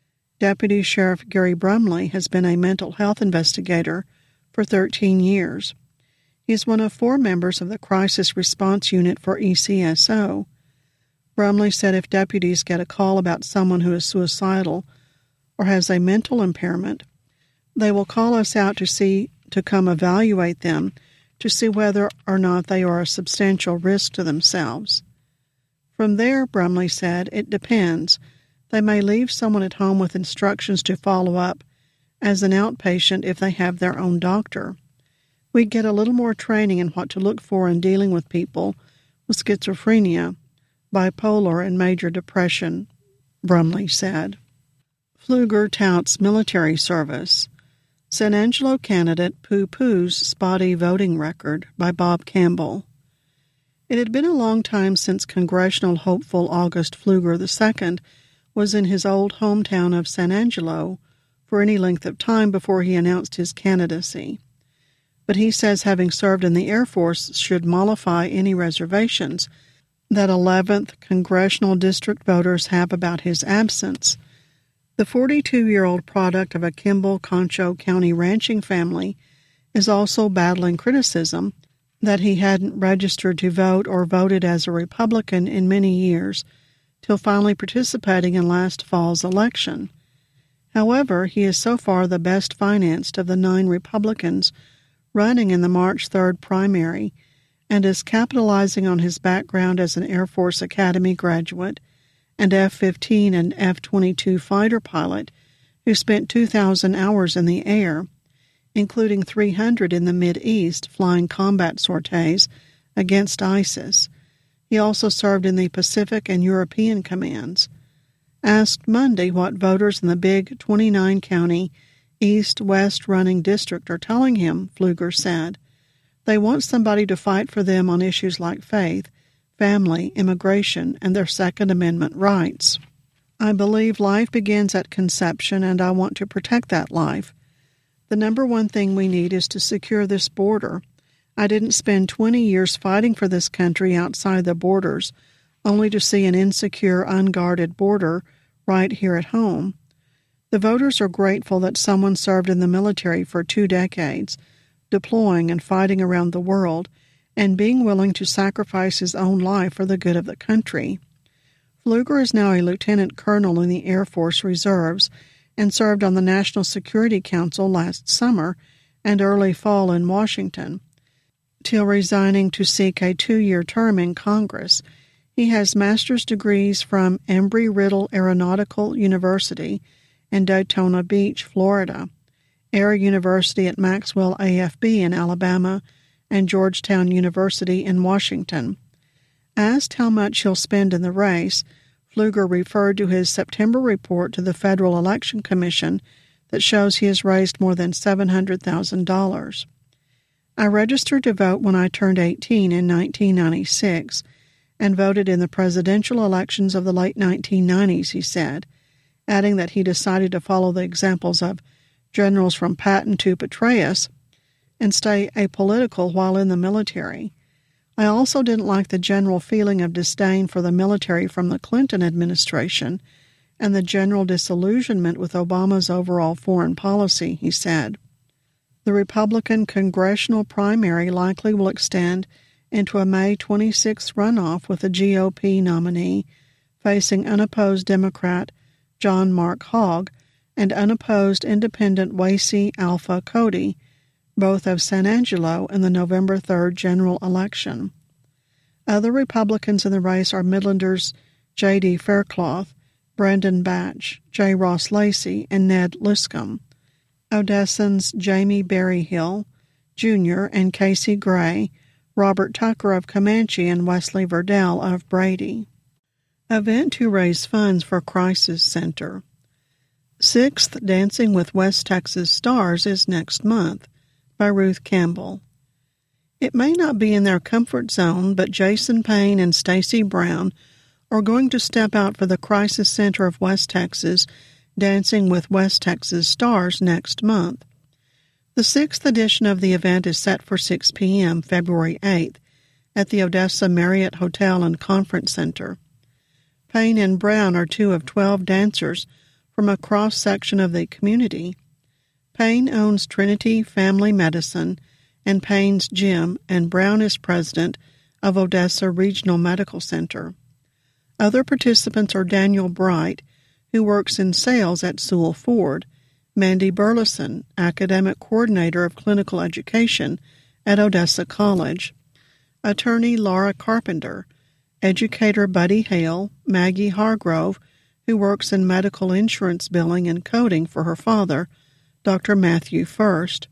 Deputy Sheriff Gary Brumley has been a mental health investigator for 13 years. He is one of 4 members of the Crisis Response Unit for ECSO. Brumley said if deputies get a call about someone who is suicidal or has a mental impairment, they will call us out to come evaluate them to see whether or not they are a substantial risk to themselves. From there, Brumley said, it depends. They may leave someone at home with instructions to follow up as an outpatient if they have their own doctor. We get a little more training in what to look for in dealing with people with schizophrenia, bipolar, and major depression, Brumley said. Pfluger touts military service. San Angelo candidate poo-poos spotty voting record by Bob Campbell. It had been a long time since congressional hopeful August Pfluger II was in his old hometown of San Angelo for any length of time before he announced his candidacy. But he says having served in the Air Force should mollify any reservations that 11th Congressional District voters have about his absence. The 42-year-old product of a Kimball-Concho County ranching family is also battling criticism that he hadn't registered to vote or voted as a Republican in many years, till finally participating in last fall's election. However, he is so far the best financed of the 9 Republicans running in the March 3rd primary and is capitalizing on his background as an Air Force Academy graduate and F-15 and F-22 fighter pilot who spent 2,000 hours in the air, including 300 in the Mideast flying combat sorties against ISIS. He also served in the Pacific and European commands. Asked Monday what voters in the big 29-county East-West running district are telling him, Pfluger said, they want somebody to fight for them on issues like faith, family, immigration, and their Second Amendment rights. I believe life begins at conception, and I want to protect that life. The number one thing we need is to secure this border. I didn't spend 20 years fighting for this country outside the borders, only to see an insecure, unguarded border right here at home. The voters are grateful that someone served in the military for 2 decades, deploying and fighting around the world, and being willing to sacrifice his own life for the good of the country. Pfluger is now a lieutenant colonel in the Air Force Reserves and served on the National Security Council last summer and early fall in Washington, till resigning to seek a 2-year term in Congress. He has master's degrees from Embry-Riddle Aeronautical University in Daytona Beach, Florida, Air University at Maxwell AFB in Alabama, and Georgetown University in Washington. Asked how much he'll spend in the race, Pfluger referred to his September report to the Federal Election Commission that shows he has raised more than $700,000. I registered to vote when I turned 18 in 1996 and voted in the presidential elections of the late 1990s, he said, adding that he decided to follow the examples of generals from Patton to Petraeus and stay apolitical while in the military. I also didn't like the general feeling of disdain for the military from the Clinton administration and the general disillusionment with Obama's overall foreign policy, he said. The Republican congressional primary likely will extend into a May 26th runoff with the GOP nominee facing unopposed Democrat John Mark Hogg and unopposed independent Wacy Alpha Cody, both of San Angelo, in the November 3rd general election. Other Republicans in the race are Midlanders J.D. Faircloth, Brendan Batch, J. Ross Lacey, and Ned Liscombe. Odessans Jamie Berryhill, Jr. and Casey Gray, Robert Tucker of Comanche, and Wesley Verdell of Brady. Event to raise funds for Crisis Center. 6th Dancing with West Texas Stars is next month, by Ruth Campbell. It may not be in their comfort zone, but Jason Payne and Stacy Brown are going to step out for the Crisis Center of West Texas Dancing with West Texas Stars next month. The 6th edition of the event is set for 6 p.m. February 8th at the Odessa Marriott Hotel and Conference Center. Payne and Brown are 2 of 12 dancers from a cross-section of the community. Payne owns Trinity Family Medicine and Payne's Gym, and Brown is president of Odessa Regional Medical Center. Other participants are Daniel Bright, who works in sales at Sewell Ford, Mandy Burleson, academic coordinator of clinical education at Odessa College, attorney Laura Carpenter, educator Buddy Hale, Maggie Hargrove, who works in medical insurance billing and coding for her father, Dr. Matthew First,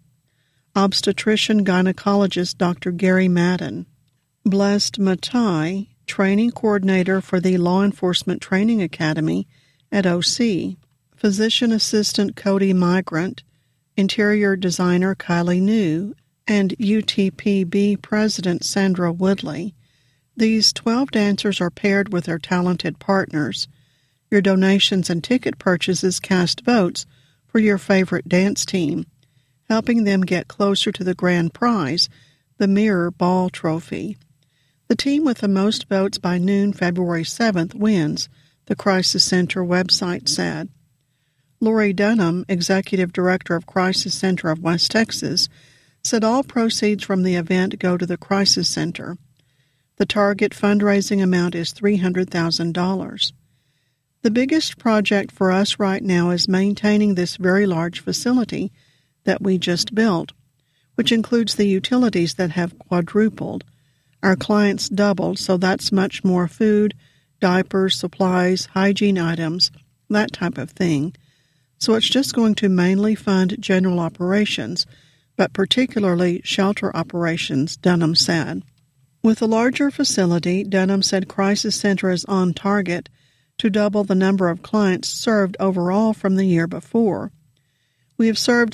obstetrician-gynecologist Dr. Gary Madden, Blessed Matai, training coordinator for the Law Enforcement Training Academy at OC, physician assistant Cody Migrant, interior designer Kylie New, and UTPB president Sandra Woodley. These 12 dancers are paired with their talented partners. Your donations and ticket purchases cast votes for your favorite dance team, helping them get closer to the grand prize, the Mirror Ball Trophy. The team with the most votes by noon February 7th wins, the Crisis Center website said. Lori Dunham, executive director of Crisis Center of West Texas, said all proceeds from the event go to the Crisis Center. The target fundraising amount is $300,000. The biggest project for us right now is maintaining this very large facility that we just built, which includes the utilities that have quadrupled. Our clients doubled, so that's much more food, diapers, supplies, hygiene items, that type of thing. So it's just going to mainly fund general operations, but particularly shelter operations, Dunham said. With the larger facility, Dunham said Crisis Center is on target to double the number of clients served overall from the year before. We have served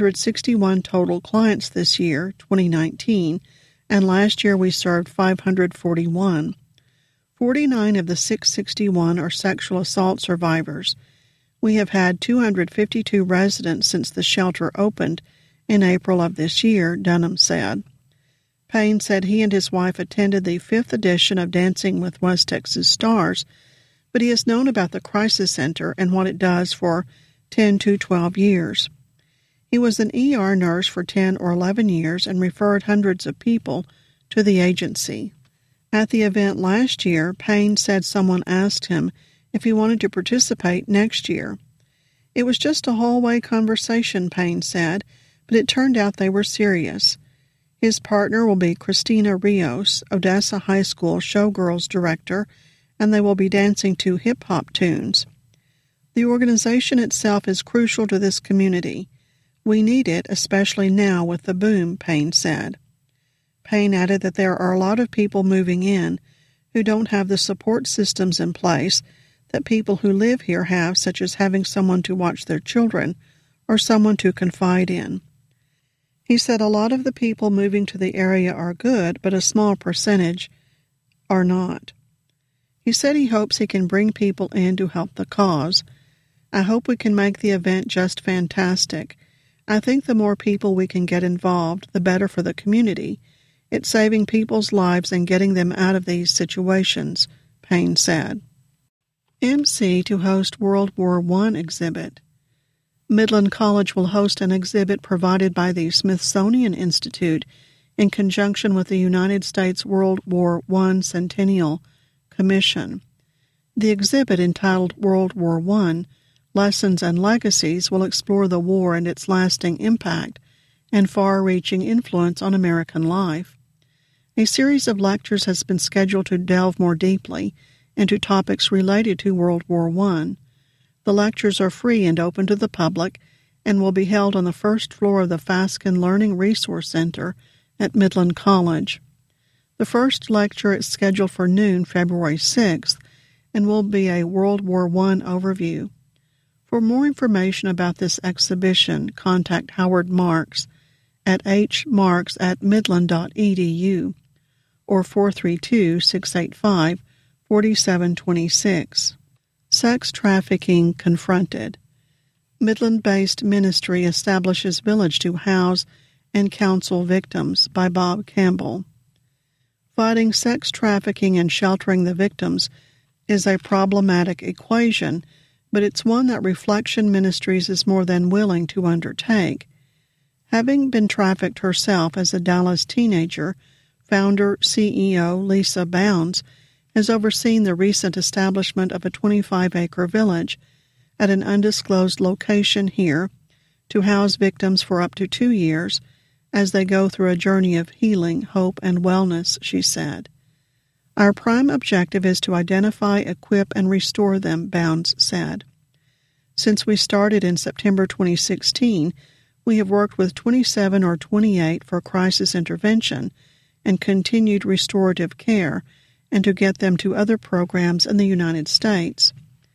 661 total clients this year, 2019, and last year we served 541. 49 of the 661 are sexual assault survivors. We have had 252 residents since the shelter opened in April of this year, Dunham said. Payne said he and his wife attended the 5th edition of Dancing with West Texas Stars, but he has known about the Crisis Center and what it does for 10 to 12 years. He was an ER nurse for 10 or 11 years and referred hundreds of people to the agency. At the event last year, Payne said someone asked him if he wanted to participate next year. It was just a hallway conversation, Payne said, but it turned out they were serious. His partner will be Christina Rios, Odessa High School Showgirls Director, and they will be dancing to hip-hop tunes. The organization itself is crucial to this community. We need it, especially now with the boom, Payne said. Payne added that there are a lot of people moving in who don't have the support systems in place that people who live here have, such as having someone to watch their children or someone to confide in. He said a lot of the people moving to the area are good, but a small percentage are not. He said he hopes he can bring people in to help the cause. I hope we can make the event just fantastic. I think the more people we can get involved, the better for the community. It's saving people's lives and getting them out of these situations, Payne said. MC to host World War I exhibit. Midland College will host an exhibit provided by the Smithsonian Institute in conjunction with the United States World War I Centennial Commission. The exhibit, entitled World War I, Lessons and Legacies, will explore the war and its lasting impact and far-reaching influence on American life. A series of lectures has been scheduled to delve more deeply and to topics related to World War I. The lectures are free and open to the public and will be held on the first floor of the Fasken Learning Resource Center at Midland College. The first lecture is scheduled for noon, February 6th, and will be a World War I overview. For more information about this exhibition, contact Howard Marks at hmarks@midland.edu or 432-685-4726. Sex trafficking confronted. Midland-based ministry establishes village to house and counsel victims by Bob Campbell. Fighting sex trafficking and sheltering the victims is a problematic equation, but it's one that Reflection Ministries is more than willing to undertake. Having been trafficked herself as a Dallas teenager, founder CEO Lisa Bounds has overseen the recent establishment of a 25-acre village at an undisclosed location here to house victims for up to 2 years as they go through a journey of healing, hope, and wellness, she said. Our prime objective is to identify, equip, and restore them, Bounds said. Since we started in September 2016, we have worked with 27 or 28 for crisis intervention and continued restorative care, and to get them to other programs in the United States.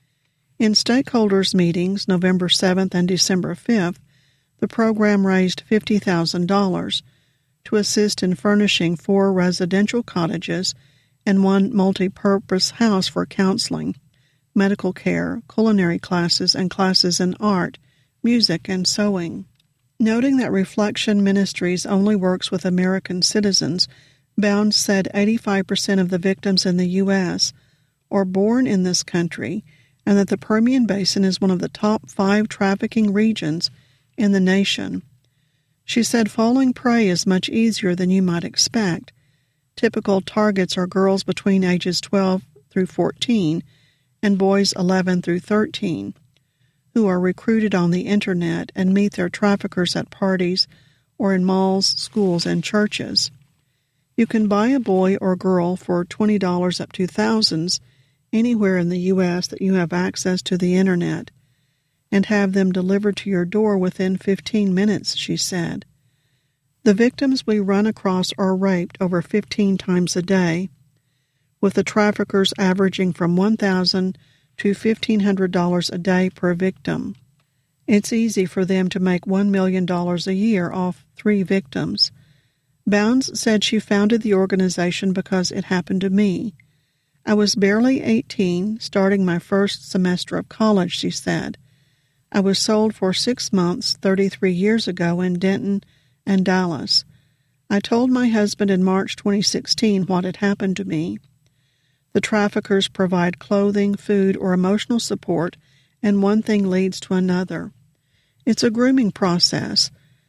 In stakeholders meetings November 7th and December 5th, the program raised $50,000 to assist in furnishing 4 residential cottages and 1 multi-purpose house for counseling, medical care, culinary classes, and classes in art, music, and sewing. Noting that Reflection Ministries only works with American citizens, Bounds said 85% of the victims in the U.S. are born in this country, and that the Permian Basin is one of the top 5 trafficking regions in the nation. She said falling prey is much easier than you might expect. Typical targets are girls between ages 12 through 14 and boys 11 through 13, who are recruited on the Internet and meet their traffickers at parties or in malls, schools, and churches. You can buy a boy or girl for $20 up to thousands anywhere in the U.S. that you have access to the Internet, and have them delivered to your door within 15 minutes, she said. The victims we run across are raped over 15 times a day, with the traffickers averaging from $1,000 to $1,500 a day per victim. It's easy for them to make $1 million a year off 3 victims. Bounds said she founded the organization because it happened to me. I was barely 18, starting my first semester of college, she said. I was sold for 6 months 33 years ago in Denton and Dallas. I told my husband in March 2016 what had happened to me. The traffickers provide clothing, food, or emotional support, and one thing leads to another. It's a grooming process.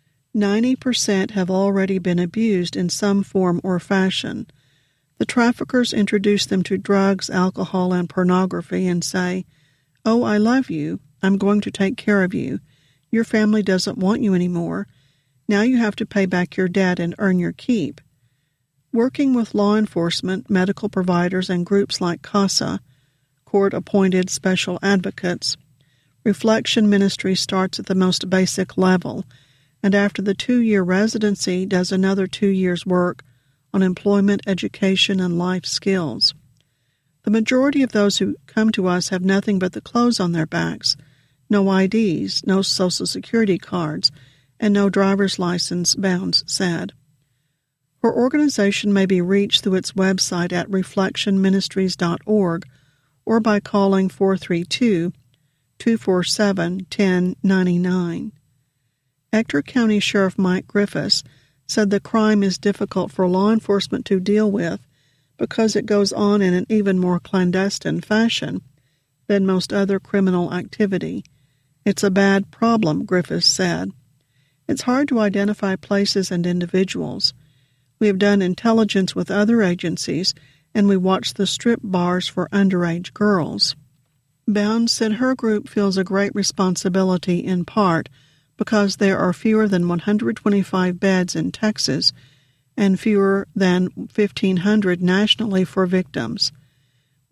90% have already been abused in some form or fashion. The traffickers introduce them to drugs, alcohol, and pornography and say, "Oh, I love you. I'm going to take care of you. Your family doesn't want you anymore. Now you have to pay back your debt and earn your keep." Working with law enforcement, medical providers, and groups like CASA, court-appointed special advocates, Reflection Ministry starts at the most basic level, and after the 2-year residency does another 2 years' work on employment, education, and life skills. The majority of those who come to us have nothing but the clothes on their backs, no IDs, no Social Security cards, and no driver's license, Bounds said. Her organization may be reached through its website at reflectionministries.org or by calling 432-247-1099. Ector County Sheriff Mike Griffiths said the crime is difficult for law enforcement to deal with because it goes on in an even more clandestine fashion than most other criminal activity. It's a bad problem, Griffiths said. It's hard to identify places and individuals. We have done intelligence with other agencies, and we watch the strip bars for underage girls. Bounds said her group feels a great responsibility in part because there are fewer than 125 beds in Texas and fewer than 1,500 nationally for victims.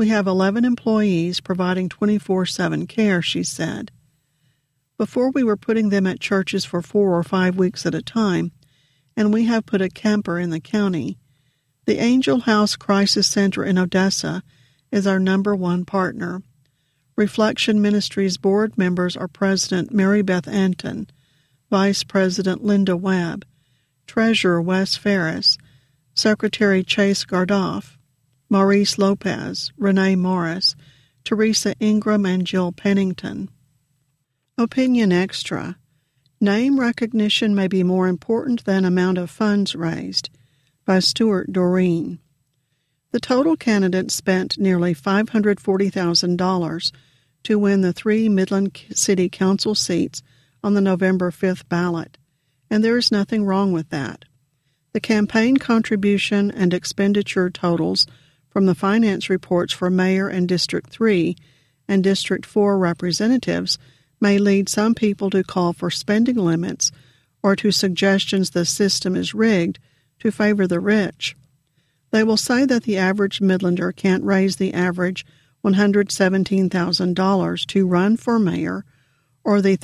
We have 11 employees providing 24/7 care, she said. Before we were putting them at churches for 4 or 5 weeks at a time, and we have put a camper in the county. The Angel House Crisis Center in Odessa is our number one partner. Reflection Ministries board members are President Mary Beth Anton, Vice President Linda Webb, Treasurer Wes Ferris, Secretary Chase Gardoff, Maurice Lopez, Renee Morris, Teresa Ingram, and Jill Pennington. Opinion Extra. Name recognition may be more important than amount of funds raised, by Stuart Doreen. The total candidates spent nearly $540,000 to win the 3 Midland City Council seats on the November 5th ballot, and there is nothing wrong with that. The campaign contribution and expenditure totals from the finance reports for Mayor and District 3 and District 4 representatives may lead some people to call for spending limits or to suggestions the system is rigged to favor the rich. They will say that the average Midlander can't raise the average $117,000 to run for mayor or the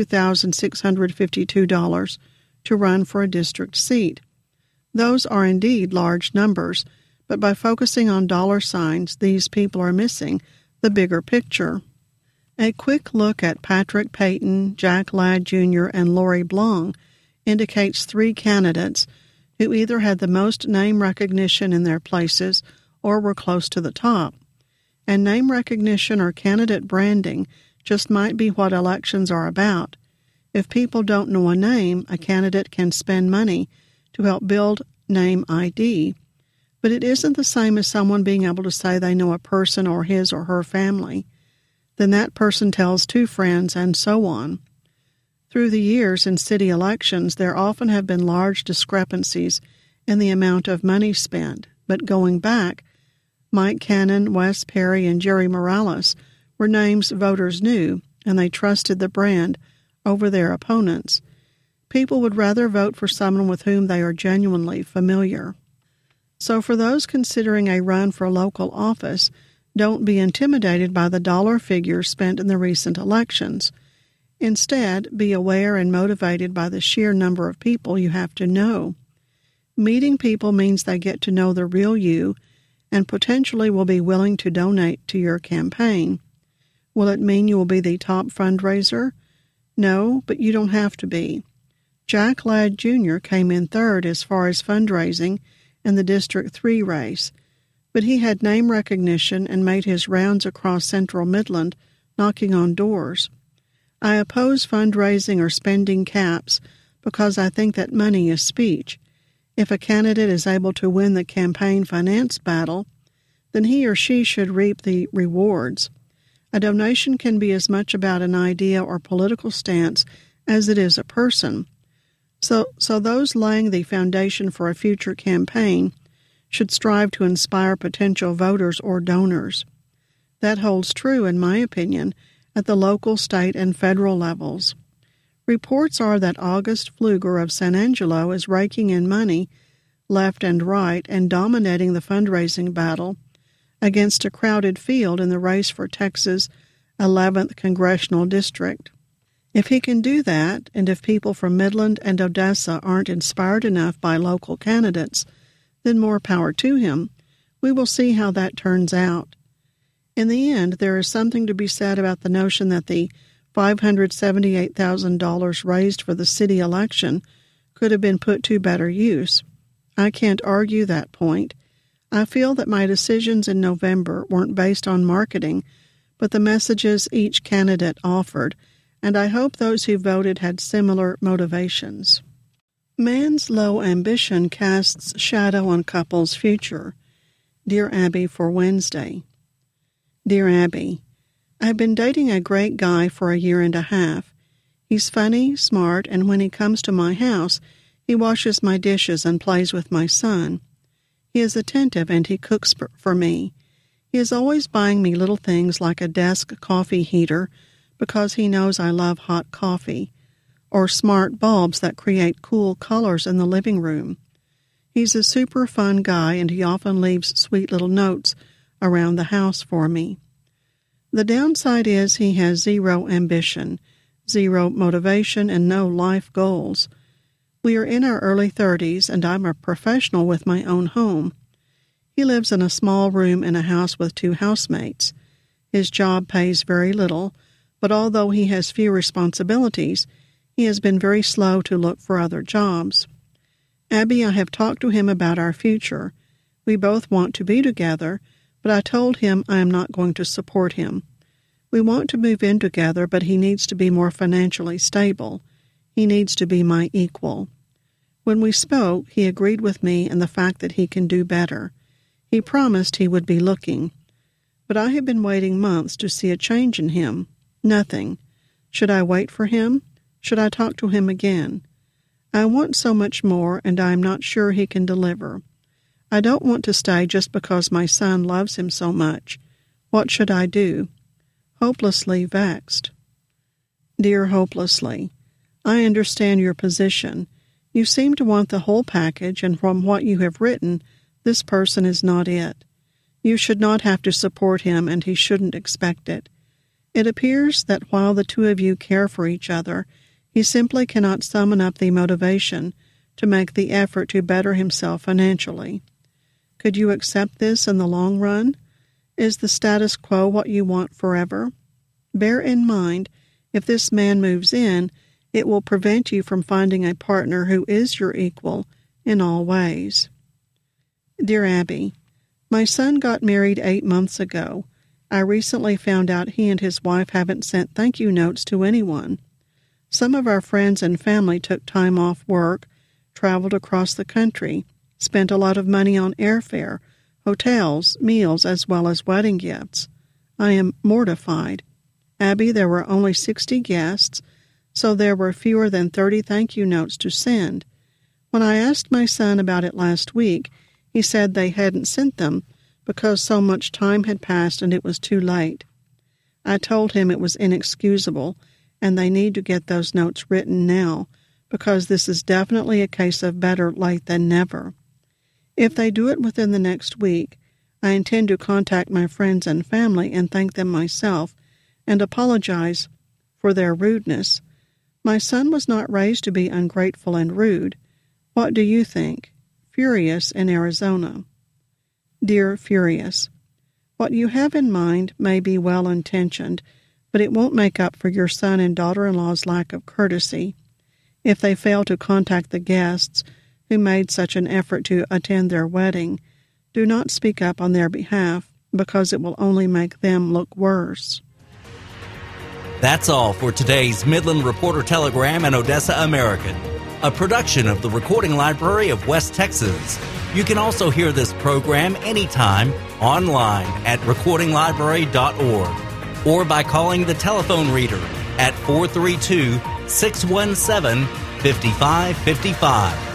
$32,652 to run for a district seat. Those are indeed large numbers, but by focusing on dollar signs, these people are missing the bigger picture. A quick look at Patrick Payton, Jack Ladd Jr., and Lori Blong indicates 3 candidates who either had the most name recognition in their places or were close to the top. And name recognition or candidate branding just might be what elections are about. If people don't know a name, a candidate can spend money to help build name ID. But it isn't the same as someone being able to say they know a person or his or her family. Then that person tells 2 friends, and so on. Through the years in city elections, there often have been large discrepancies in the amount of money spent, but going back, Mike Cannon, Wes Perry, and Jerry Morales were names voters knew, and they trusted the brand over their opponents. People would rather vote for someone with whom they are genuinely familiar. So for those considering a run for local office, don't be intimidated by the dollar figures spent in the recent elections. Instead, be aware and motivated by the sheer number of people you have to know. Meeting people means they get to know the real you and potentially will be willing to donate to your campaign. Will it mean you will be the top fundraiser? No, but you don't have to be. Jack Ladd Jr. came in 3rd as far as fundraising in the District 3 race, but he had name recognition and made his rounds across central Midland, knocking on doors. I oppose fundraising or spending caps because I think that money is speech. If a candidate is able to win the campaign finance battle, then he or she should reap the rewards. A donation can be as much about an idea or political stance as it is a person. So those laying the foundation for a future campaign should strive to inspire potential voters or donors. That holds true, in my opinion, at the local, state, and federal levels. Reports are that August Pfluger of San Angelo is raking in money left and right and dominating the fundraising battle against a crowded field in the race for Texas' 11th Congressional District. If he can do that, and if people from Midland and Odessa aren't inspired enough by local candidates, then more power to him. We will see how that turns out. In the end, there is something to be said about the notion that the $578,000 raised for the city election could have been put to better use. I can't argue that point. I feel that my decisions in November weren't based on marketing, but the messages each candidate offered, and I hope those who voted had similar motivations. Man's low ambition casts shadow on couples' future. Dear Abby for Wednesday. Dear Abby, I've been dating a great guy for a year and a half. He's funny, smart, and when he comes to my house, he washes my dishes and plays with my son. He is attentive and he cooks for me. He is always buying me little things like a desk coffee heater because he knows I love hot coffee, or smart bulbs that create cool colors in the living room. He's a super fun guy and he often leaves sweet little notes around the house for me. The downside is he has zero ambition, zero motivation, and no life goals. We are in our early 30s, and I'm a professional with my own home. He lives in a small room in a house with 2 housemates. His job pays very little, but although he has few responsibilities, he has been very slow to look for other jobs. Abby, I have talked to him about our future. We both want to be together, but I told him I am not going to support him. We want to move in together, but he needs to be more financially stable. He needs to be my equal. When we spoke, he agreed with me and the fact that he can do better. He promised he would be looking. But I have been waiting months to see a change in him. Nothing. Should I wait for him? Should I talk to him again? I want so much more, and I am not sure he can deliver. I don't want to stay just because my son loves him so much. What should I do? Hopelessly vexed. Dear Hopelessly, I understand your position. You seem to want the whole package, and from what you have written, this person is not it. You should not have to support him, and he shouldn't expect it. It appears that while the 2 of you care for each other, he simply cannot summon up the motivation to make the effort to better himself financially. Could you accept this in the long run? Is the status quo what you want forever? Bear in mind, if this man moves in, it will prevent you from finding a partner who is your equal in all ways. Dear Abby, my son got married 8 months ago. I recently found out he and his wife haven't sent thank you notes to anyone. Some of our friends and family took time off work, traveled across the country, spent a lot of money on airfare, hotels, meals, as well as wedding gifts. I am mortified. Abby, there were only 60 guests, so there were fewer than 30 thank you notes to send. When I asked my son about it last week, he said they hadn't sent them because so much time had passed and it was too late. I told him it was inexcusable, and they need to get those notes written now, because this is definitely a case of better late than never. If they do it within the next week, I intend to contact my friends and family and thank them myself and apologize for their rudeness. My son was not raised to be ungrateful and rude. What do you think? Furious in Arizona. Dear Furious, what you have in mind may be well-intentioned, but it won't make up for your son and daughter-in-law's lack of courtesy. If they fail to contact the guests who made such an effort to attend their wedding, do not speak up on their behalf, because it will only make them look worse. That's all for today's Midland Reporter Telegram and Odessa American, a production of the Recording Library of West Texas. You can also hear this program anytime online at recordinglibrary.org or by calling the telephone reader at 432-617-5555.